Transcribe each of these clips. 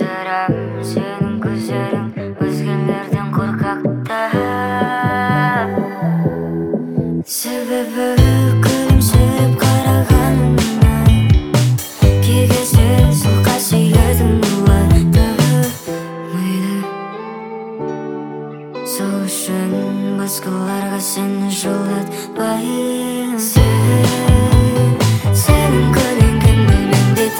Ажырам сенің көздерің өзгелерден қорқақта. Себебі күлімсіреп қарағаныңнан кей кезде сол қасиетің улайды миды. Сол үшін басқаларға сені жолатпаймын. Сенің көлеңкеңді мен де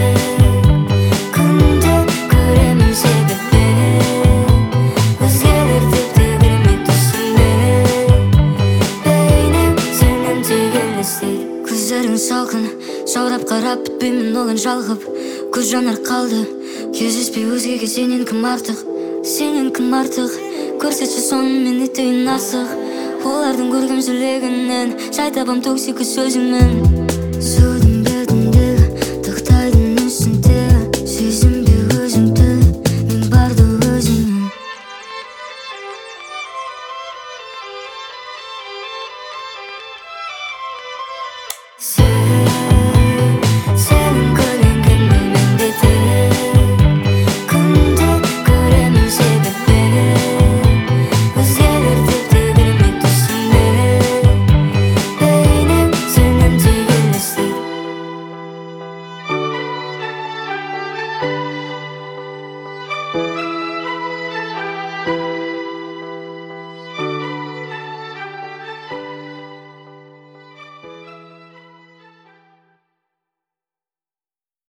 күнде көремін себебі өзгелер тіпті кірмей түсіме. Бейнем сенен тек елестейді. Көздерің салқын, жаурап қарап бітпеймін оған жалғып. Көз жанар қалды, кездеспей өзгеге сенен кім артық? Сенен кім артық? Көрсетші соны мен етейін асық. Олардың көргім жүрегінен жай табам токсик сөзіңнен.